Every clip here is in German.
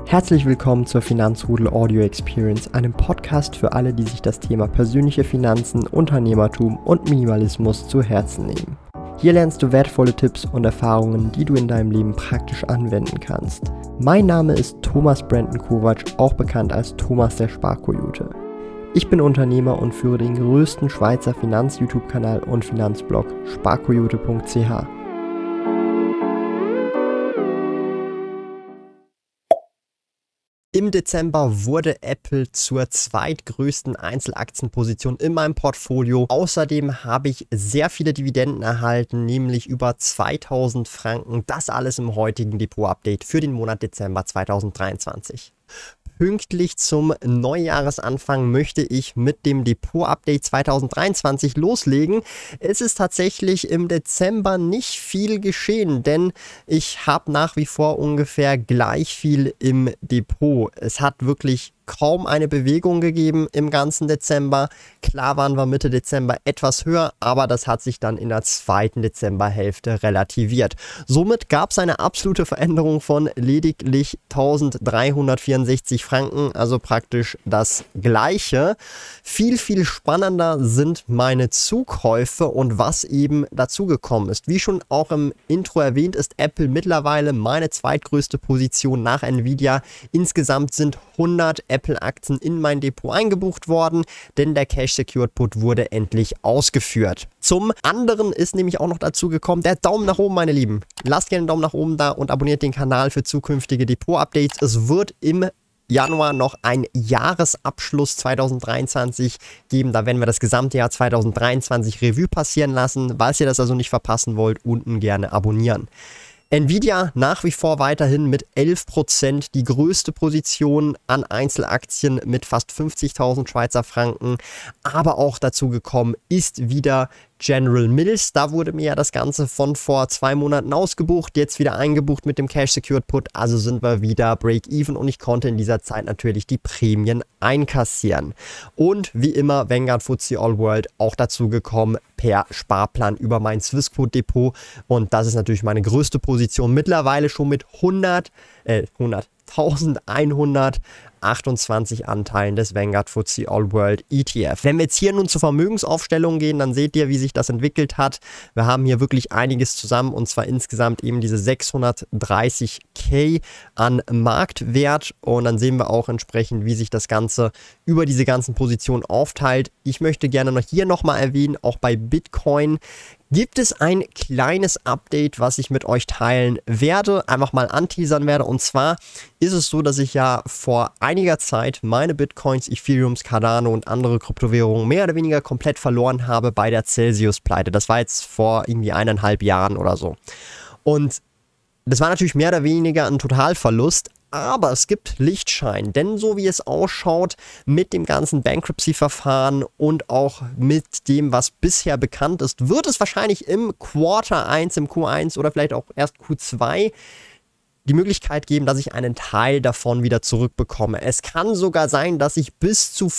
Herzlich willkommen zur Finanzrudel Audio Experience, einem Podcast für alle, die sich das Thema persönliche Finanzen, Unternehmertum und Minimalismus zu Herzen nehmen. Hier lernst du wertvolle Tipps und Erfahrungen, die du in deinem Leben praktisch anwenden kannst. Mein Name ist Thomas Brandon Kovac, auch bekannt als Thomas der Sparkoyote. Ich bin Unternehmer und führe den größten Schweizer Finanz-YouTube-Kanal und Finanzblog sparkoyote.ch. Im Dezember wurde Apple zur zweitgrößten Einzelaktienposition in meinem Portfolio. Außerdem habe ich sehr viele Dividenden erhalten, nämlich über 2000 Franken. Das alles im heutigen Depot-Update für den Monat Dezember 2023. Pünktlich zum Neujahresanfang möchte ich mit dem Depot-Update 2023 loslegen. Es ist tatsächlich im Dezember nicht viel geschehen, denn ich habe nach wie vor ungefähr gleich viel im Depot. Es hat wirklich kaum eine Bewegung gegeben im ganzen Dezember. Klar waren wir Mitte Dezember etwas höher, aber das hat sich dann in der zweiten Dezemberhälfte relativiert. Somit gab es eine absolute Veränderung von lediglich 1364 Franken, also praktisch das Gleiche. Viel spannender sind meine Zukäufe und was eben dazugekommen ist. Wie schon auch im Intro erwähnt, ist Apple mittlerweile meine zweitgrößte Position nach Nvidia. Insgesamt sind 100 Apple-Aktien in mein Depot eingebucht worden, denn der Cash Secured Put wurde endlich ausgeführt. Zum anderen ist nämlich auch noch dazu gekommen, der Daumen nach oben, meine Lieben. Lasst gerne einen Daumen nach oben da und abonniert den Kanal für zukünftige Depot-Updates. Es wird im Januar noch ein Jahresabschluss 2023 geben. Da werden wir das gesamte Jahr 2023 Revue passieren lassen. Falls ihr das also nicht verpassen wollt, unten gerne abonnieren. Nvidia nach wie vor weiterhin mit 11% die größte Position an Einzelaktien mit fast 50.000 Schweizer Franken. Aber auch dazu gekommen ist wieder General Mills. Da wurde mir ja das Ganze von vor 2 Monaten ausgebucht, jetzt wieder eingebucht mit dem Cash Secured Put. Also sind wir wieder Break-Even und ich konnte in dieser Zeit natürlich die Prämien einkassieren. Und wie immer Vanguard FTSE All World auch dazu gekommen per Sparplan über mein Swissquote Depot. Und das ist natürlich meine größte Position. Mittlerweile schon mit 1128 Anteilen des Vanguard FTSE All World ETF. Wenn wir jetzt hier nun zur Vermögensaufstellung gehen, dann seht ihr, wie sich das entwickelt hat. Wir haben hier wirklich einiges zusammen und zwar insgesamt eben diese 630.000 an Marktwert und dann sehen wir auch entsprechend, wie sich das Ganze über diese ganzen Positionen aufteilt. Ich möchte gerne noch hier nochmal erwähnen, auch bei Bitcoin gibt es ein kleines Update, was ich mit euch teilen werde, einfach mal anteasern werde. Und zwar ist es so, dass ich ja vor einiger Zeit meine Bitcoins, Ethereums, Cardano und andere Kryptowährungen mehr oder weniger komplett verloren habe bei der Celsius-Pleite. Das war jetzt vor irgendwie 1,5 Jahren oder so. Und das war natürlich mehr oder weniger ein Totalverlust. Aber es gibt Lichtschein, denn so wie es ausschaut mit dem ganzen Bankruptcy-Verfahren und auch mit dem, was bisher bekannt ist, wird es wahrscheinlich im Quarter 1, im Q1 oder vielleicht auch erst Q2 die Möglichkeit geben, dass ich einen Teil davon wieder zurückbekomme. Es kann sogar sein, dass ich bis zu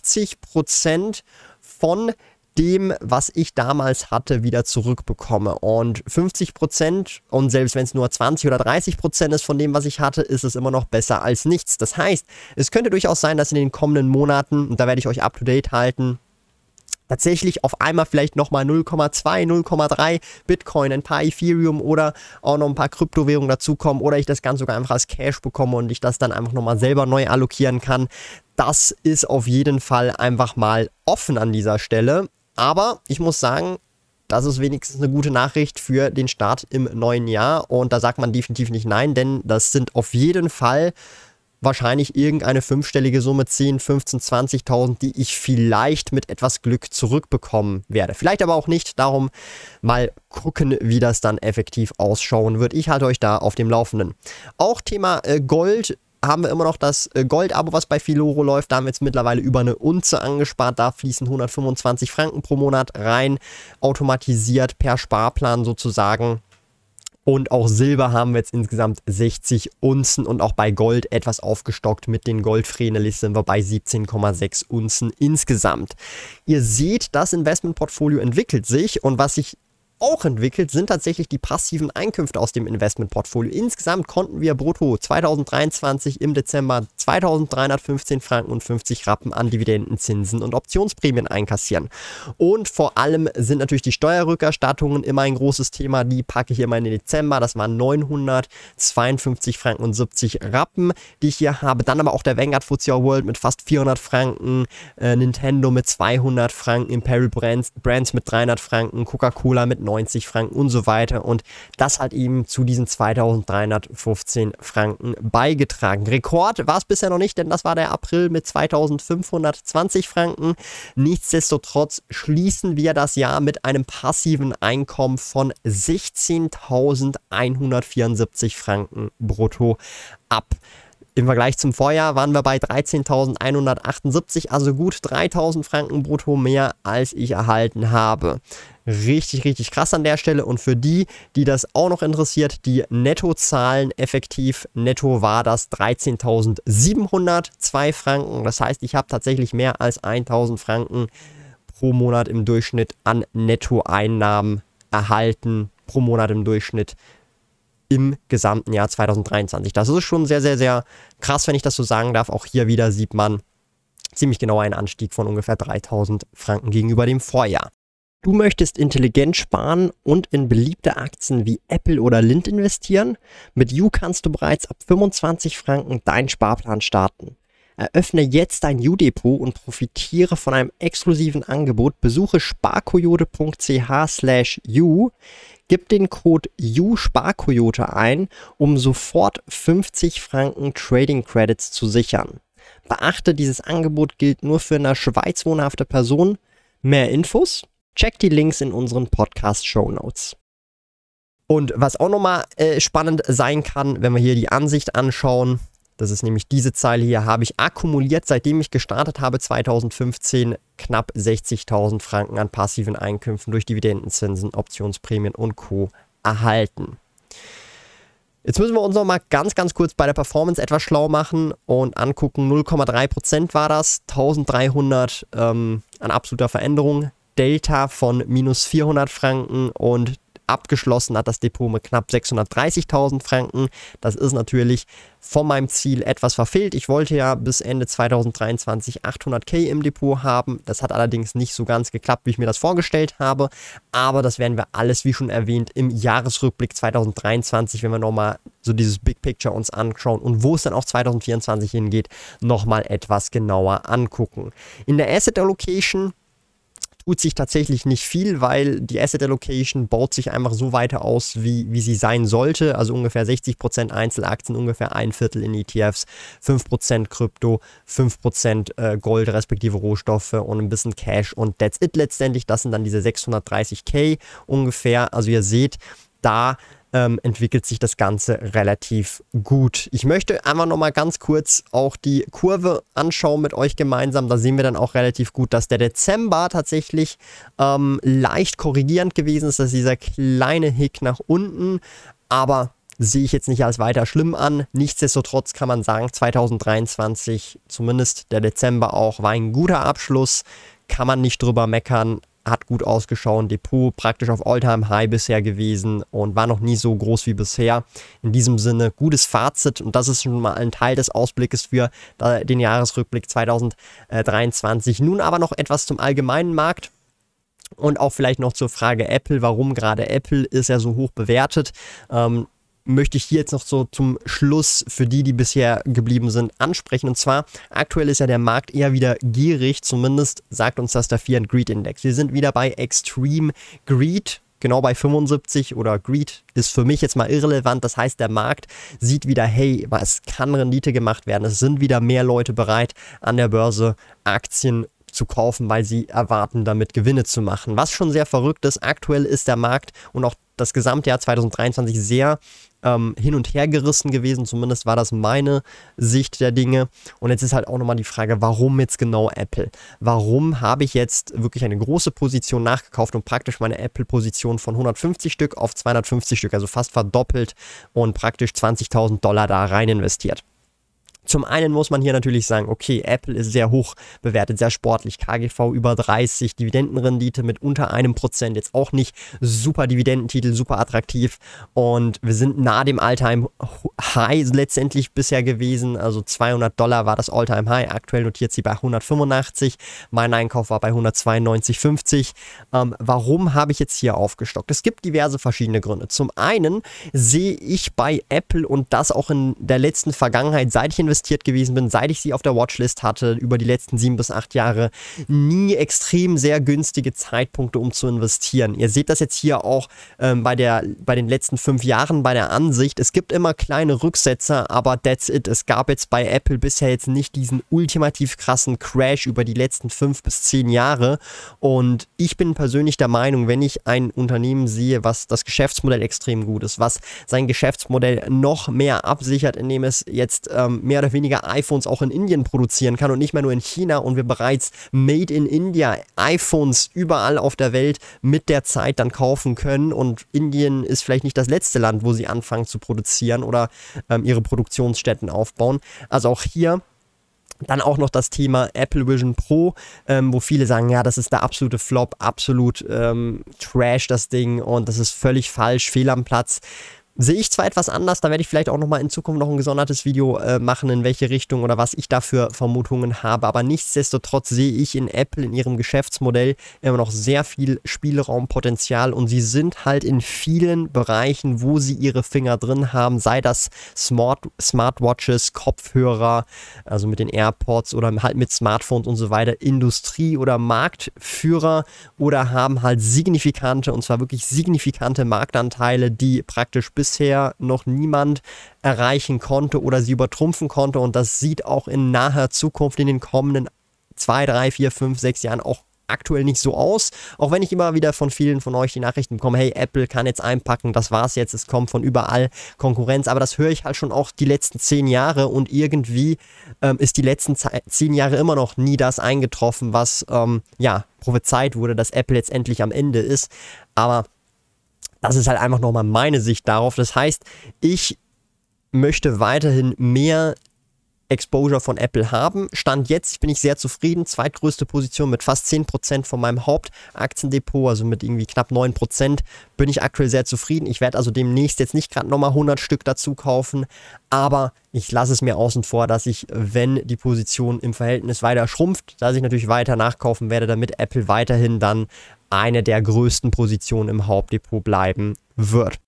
50% von dem, was ich damals hatte, wieder zurückbekomme. Und 50% und selbst wenn es nur 20 oder 30% ist von dem, was ich hatte, ist es immer noch besser als nichts. Das heißt, es könnte durchaus sein, dass in den kommenden Monaten, und da werde ich euch up to date halten, tatsächlich auf einmal vielleicht nochmal 0,2, 0,3 Bitcoin, ein paar Ethereum oder auch noch ein paar Kryptowährungen dazukommen oder ich das Ganze sogar einfach als Cash bekomme und ich das dann einfach nochmal selber neu allokieren kann. Das ist auf jeden Fall einfach mal offen an dieser Stelle. Aber ich muss sagen, das ist wenigstens eine gute Nachricht für den Start im neuen Jahr und da sagt man definitiv nicht nein, denn das sind auf jeden Fall wahrscheinlich irgendeine fünfstellige Summe, 10, 15, 20.000, die ich vielleicht mit etwas Glück zurückbekommen werde. Vielleicht aber auch nicht, darum mal gucken, wie das dann effektiv ausschauen wird. Ich halte euch da auf dem Laufenden. Auch Thema Gold. Haben wir immer noch das Gold-Abo, was bei Filoro läuft. Da haben wir jetzt mittlerweile über eine Unze angespart. Da fließen 125 Franken pro Monat rein, automatisiert per Sparplan sozusagen. Und auch Silber haben wir jetzt insgesamt 60 Unzen und auch bei Gold etwas aufgestockt mit den Goldfrenelis sind wir bei 17,6 Unzen insgesamt. Ihr seht, das Investmentportfolio entwickelt sich und was ich auch entwickelt, sind tatsächlich die passiven Einkünfte aus dem Investmentportfolio. Insgesamt konnten wir brutto 2023 im Dezember 2.315 Franken und 50 Rappen an Dividenden, Zinsen und Optionsprämien einkassieren. Und vor allem sind natürlich die Steuerrückerstattungen immer ein großes Thema. Die packe ich immer in den Dezember. Das waren 952 Franken und 70 Rappen, die ich hier habe. Dann aber auch der Vanguard FTSE All World mit fast 400 Franken, Nintendo mit 200 Franken, Imperial Brands mit 300 Franken, Coca-Cola mit 90 Franken und so weiter. Und das hat eben zu diesen 2.315 Franken beigetragen. Rekord war es bisher noch nicht, denn das war der April mit 2.520 Franken. Nichtsdestotrotz schließen wir das Jahr mit einem passiven Einkommen von 16.174 Franken brutto ab. Im Vergleich zum Vorjahr waren wir bei 13.178, also gut 3.000 Franken brutto mehr, als ich erhalten habe. Richtig, richtig krass an der Stelle. Und für die, die das auch noch interessiert, die Nettozahlen effektiv. Netto war das 13.702 Franken. Das heißt, ich habe tatsächlich mehr als 1.000 Franken pro Monat im Durchschnitt an Nettoeinnahmen erhalten. Pro Monat im Durchschnitt im gesamten Jahr 2023. Das ist schon sehr, sehr, sehr krass, wenn ich das so sagen darf. Auch hier wieder sieht man ziemlich genau einen Anstieg von ungefähr 3.000 Franken gegenüber dem Vorjahr. Du möchtest intelligent sparen und in beliebte Aktien wie Apple oder Lind investieren? Mit You kannst du bereits ab 25 Franken deinen Sparplan starten. Eröffne jetzt dein You-Depot und profitiere von einem exklusiven Angebot. Besuche sparkoyote.ch/you, gib den Code YOUSPARKOYOTE ein, um sofort 50 Franken Trading Credits zu sichern. Beachte, dieses Angebot gilt nur für in der Schweiz wohnhafte Personen. Mehr Infos? Check die Links in unseren Podcast-Shownotes. Und was auch nochmal spannend sein kann, wenn wir hier die Ansicht anschauen, das ist nämlich diese Zeile hier, habe ich akkumuliert, seitdem ich gestartet habe, 2015 knapp 60.000 Franken an passiven Einkünften durch Dividendenzinsen, Optionsprämien und Co. erhalten. Jetzt müssen wir uns noch mal ganz, ganz kurz bei der Performance etwas schlau machen und angucken. 0,3% war das, 1.300 an absoluter Veränderung, Delta von minus 400 Franken und abgeschlossen hat das Depot mit knapp 630.000 Franken. Das ist natürlich von meinem Ziel etwas verfehlt. Ich wollte ja bis Ende 2023 800.000 im Depot haben. Das hat allerdings nicht so ganz geklappt, wie ich mir das vorgestellt habe. Aber das werden wir alles, wie schon erwähnt, im Jahresrückblick 2023, wenn wir nochmal so dieses Big Picture uns anschauen und wo es dann auch 2024 hingeht, nochmal etwas genauer angucken. In der Asset Allocation tut sich tatsächlich nicht viel, weil die Asset Allocation baut sich einfach so weiter aus, wie sie sein sollte. Also ungefähr 60% Einzelaktien, ungefähr ein Viertel in ETFs, 5% Krypto, 5% Gold respektive Rohstoffe und ein bisschen Cash und that's it letztendlich. Das sind dann diese 630.000 ungefähr. Also ihr seht, da entwickelt sich das Ganze relativ gut. Ich möchte einfach nochmal ganz kurz auch die Kurve anschauen mit euch gemeinsam. Da sehen wir dann auch relativ gut, dass der Dezember tatsächlich leicht korrigierend gewesen ist. Das ist dieser kleine Hick nach unten, aber sehe ich jetzt nicht als weiter schlimm an. Nichtsdestotrotz kann man sagen, 2023, zumindest der Dezember auch, war ein guter Abschluss. Kann man nicht drüber meckern. Hat gut ausgeschaut, Depot praktisch auf All-Time-High bisher gewesen und war noch nie so groß wie bisher. In diesem Sinne, gutes Fazit und das ist schon mal ein Teil des Ausblickes für den Jahresrückblick 2023. Nun aber noch etwas zum allgemeinen Markt und auch vielleicht noch zur Frage Apple. Warum gerade Apple ist ja so hoch bewertet? Möchte ich hier jetzt noch so zum Schluss für die bisher geblieben sind, ansprechen. Und zwar, aktuell ist ja der Markt eher wieder gierig, zumindest sagt uns das der Fear and Greed Index. Wir sind wieder bei Extreme Greed, genau bei 75 oder Greed ist für mich jetzt mal irrelevant. Das heißt, der Markt sieht wieder, hey, es kann Rendite gemacht werden. Es sind wieder mehr Leute bereit, an der Börse Aktien zu kaufen, weil sie erwarten, damit Gewinne zu machen. Was schon sehr verrückt ist, aktuell ist der Markt und auch das Gesamtjahr 2023 sehr hin und her gerissen gewesen, zumindest war das meine Sicht der Dinge. Und jetzt ist halt auch nochmal die Frage, warum jetzt genau Apple? Warum habe ich jetzt wirklich eine große Position nachgekauft und praktisch meine Apple-Position von 150 Stück auf 250 Stück, also fast verdoppelt und praktisch $20.000 da rein investiert? Zum einen muss man hier natürlich sagen, okay, Apple ist sehr hoch bewertet, sehr sportlich, KGV über 30, Dividendenrendite mit unter 1%, jetzt auch nicht super Dividendentitel, super attraktiv und wir sind nahe dem All-Time-High letztendlich bisher gewesen, also $200 war das All-Time-High, aktuell notiert sie bei 185, mein Einkauf war bei 192,50. Warum habe ich jetzt hier aufgestockt? Es gibt diverse verschiedene Gründe. Zum einen sehe ich bei Apple und das auch in der letzten Vergangenheit, seit ich investiert gewesen bin, seit ich sie auf der Watchlist hatte, über die letzten 7 bis 8 Jahre, nie extrem sehr günstige Zeitpunkte, um zu investieren. Ihr seht das jetzt hier auch bei den letzten 5 Jahren bei der Ansicht. Es gibt immer kleine Rücksetzer, aber that's it. Es gab jetzt bei Apple bisher jetzt nicht diesen ultimativ krassen Crash über die letzten 5 bis 10 Jahre und ich bin persönlich der Meinung, wenn ich ein Unternehmen sehe, was das Geschäftsmodell extrem gut ist, was sein Geschäftsmodell noch mehr absichert, indem es jetzt mehr oder weniger iPhones auch in Indien produzieren kann und nicht mehr nur in China und wir bereits Made in India iPhones überall auf der Welt mit der Zeit dann kaufen können und Indien ist vielleicht nicht das letzte Land, wo sie anfangen zu produzieren oder ihre Produktionsstätten aufbauen. Also auch hier dann auch noch das Thema Apple Vision Pro, wo viele sagen, ja, das ist der absolute Flop, absolut Trash das Ding und das ist völlig falsch, fehl am Platz. Sehe ich zwar etwas anders, da werde ich vielleicht auch nochmal in Zukunft noch ein gesondertes Video machen, in welche Richtung oder was ich da für Vermutungen habe, aber nichtsdestotrotz sehe ich in Apple, in ihrem Geschäftsmodell immer noch sehr viel Spielraumpotenzial und sie sind halt in vielen Bereichen, wo sie ihre Finger drin haben, sei das Smartwatches, Kopfhörer, also mit den AirPods oder halt mit Smartphones und so weiter, Industrie- oder Marktführer oder haben halt signifikante, und zwar wirklich signifikante Marktanteile, die praktisch bisher noch niemand erreichen konnte oder sie übertrumpfen konnte und das sieht auch in naher Zukunft in den kommenden 2, 3, 4, 5, 6 Jahren auch aktuell nicht so aus, auch wenn ich immer wieder von vielen von euch die Nachrichten bekomme, hey, Apple kann jetzt einpacken, das war's jetzt, es kommt von überall Konkurrenz, aber das höre ich halt schon auch die letzten 10 Jahre und irgendwie ist die letzten 10 Jahre immer noch nie das eingetroffen, was prophezeit wurde, dass Apple jetzt endlich am Ende ist, aber das ist halt einfach nochmal meine Sicht darauf. Das heißt, ich möchte weiterhin mehr Exposure von Apple haben. Stand jetzt bin ich sehr zufrieden. Zweitgrößte Position mit fast 10% von meinem Hauptaktiendepot, also mit irgendwie knapp 9%, bin ich aktuell sehr zufrieden. Ich werde also demnächst jetzt nicht gerade nochmal 100 Stück dazu kaufen, aber ich lasse es mir außen vor, dass ich, wenn die Position im Verhältnis weiter schrumpft, dass ich natürlich weiter nachkaufen werde, damit Apple weiterhin dann eine der größten Positionen im Hauptdepot bleiben wird.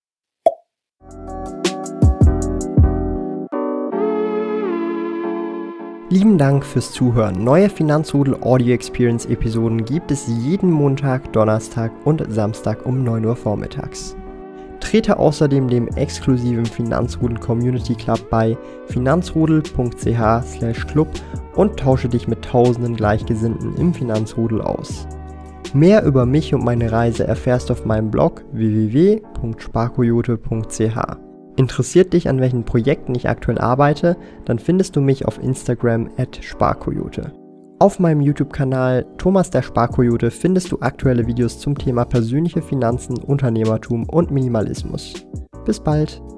Lieben Dank fürs Zuhören. Neue Finanzrudel Audio Experience Episoden gibt es jeden Montag, Donnerstag und Samstag um 9 Uhr vormittags. Trete außerdem dem exklusiven Finanzrudel Community Club bei finanzrudel.ch/club und tausche dich mit tausenden Gleichgesinnten im Finanzrudel aus. Mehr über mich und meine Reise erfährst du auf meinem Blog www.sparkoyote.ch. Interessiert dich, an welchen Projekten ich aktuell arbeite, dann findest du mich auf Instagram @sparkoyote. Auf meinem YouTube-Kanal Thomas der Sparkoyote findest du aktuelle Videos zum Thema persönliche Finanzen, Unternehmertum und Minimalismus. Bis bald!